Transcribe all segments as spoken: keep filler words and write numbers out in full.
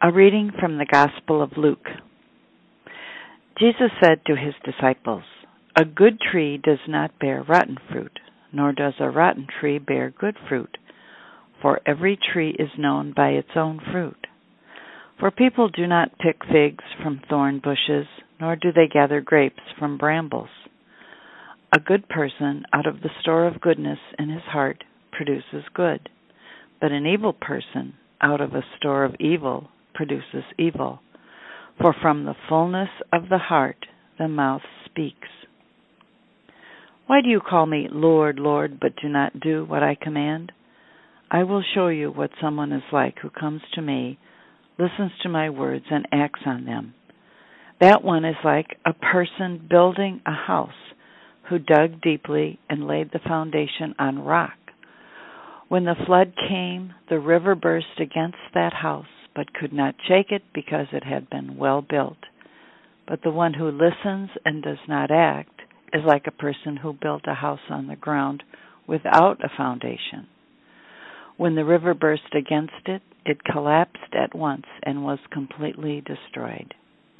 A reading from the Gospel of Luke. Jesus said to his disciples, "A good tree does not bear rotten fruit, nor does a rotten tree bear good fruit, for every tree is known by its own fruit. For people do not pick figs from thorn bushes, nor do they gather grapes from brambles. A good person out of the store of goodness in his heart produces good, but an evil person out of a store of evil produces evil. For from the fullness of the heart the mouth speaks. Why do you call me Lord, Lord, but do not do what I command? I will show you what someone is like who comes to me, listens to my words, and acts on them. That one is like a person building a house who dug deeply and laid the foundation on rock. When the flood came, the river burst against that house, but could not shake it because it had been well built. But the one who listens and does not act is like a person who built a house on the ground without a foundation. When the river burst against it, it collapsed at once and was completely destroyed."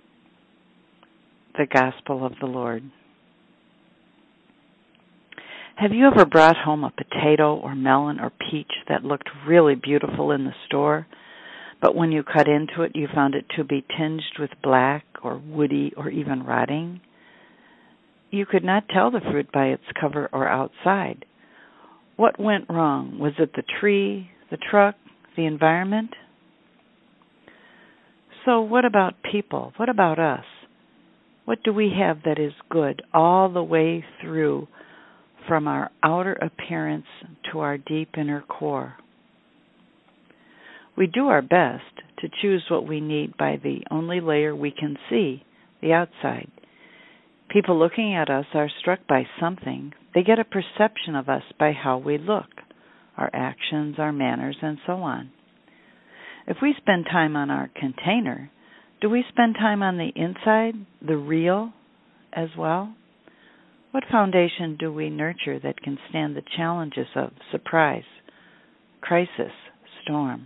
The Gospel of the Lord. Have you ever brought home a potato or melon or peach that looked really beautiful in the store, but when you cut into it, you found it to be tinged with black or woody or even rotting? You could not tell the fruit by its cover or outside. What went wrong? Was it the tree, the truck, the environment? So what about people? What about us? What do we have that is good all the way through, from our outer appearance to our deep inner core? We do our best to choose what we need by the only layer we can see, the outside. People looking at us are struck by something. They get a perception of us by how we look, our actions, our manners, and so on. If we spend time on our container, do we spend time on the inside, the real, as well? What foundation do we nurture that can stand the challenges of surprise, crisis, storm?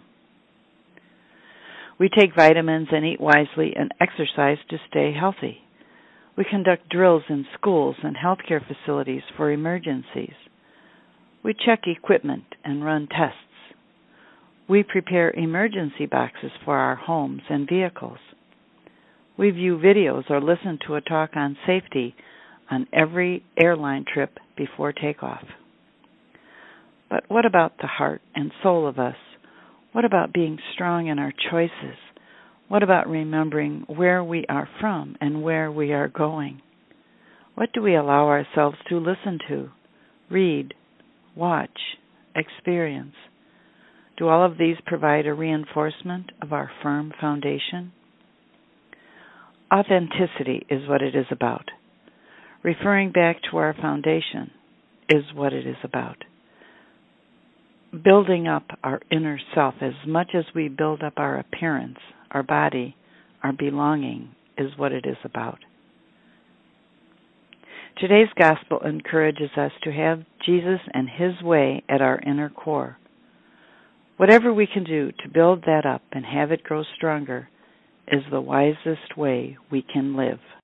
We take vitamins and eat wisely and exercise to stay healthy. We conduct drills in schools and healthcare facilities for emergencies. We check equipment and run tests. We prepare emergency boxes for our homes and vehicles. We view videos or listen to a talk on safety on every airline trip before takeoff. But what about the heart and soul of us? What about being strong in our choices? What about remembering where we are from and where we are going? What do we allow ourselves to listen to, read, watch, experience? Do all of these provide a reinforcement of our firm foundation? Authenticity is what it is about. Referring back to our foundation is what it is about. Building up our inner self as much as we build up our appearance, our body, our belonging is what it is about. Today's gospel encourages us to have Jesus and His way at our inner core. Whatever we can do to build that up and have it grow stronger is the wisest way we can live.